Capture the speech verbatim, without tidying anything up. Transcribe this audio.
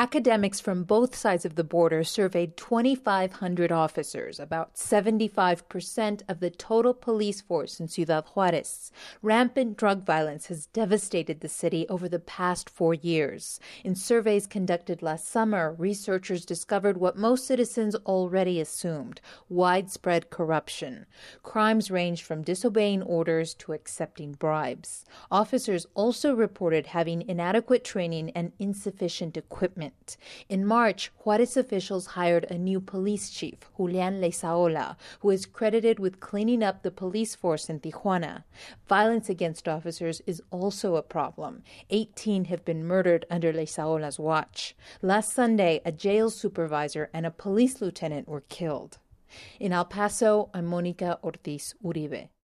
Academics from both sides of the border surveyed twenty-five hundred officers, about seventy-five percent of the total police force in Ciudad Juarez. Rampant drug violence has devastated the city over the past four years. In surveys conducted last summer, researchers discovered what most citizens already assumed: widespread corruption. Crimes ranged from disobeying orders to accepting bribes. Officers also reported having inadequate training and insufficient equipment. In March, Juarez officials hired a new police chief, Julian Leizaola, who is credited with cleaning up the police force in Tijuana. Violence against officers is also a problem. eighteen have been murdered under Leizaola's watch. Last Sunday, a jail supervisor and a police lieutenant were killed. In El Paso, I'm Mónica Ortiz Uribe.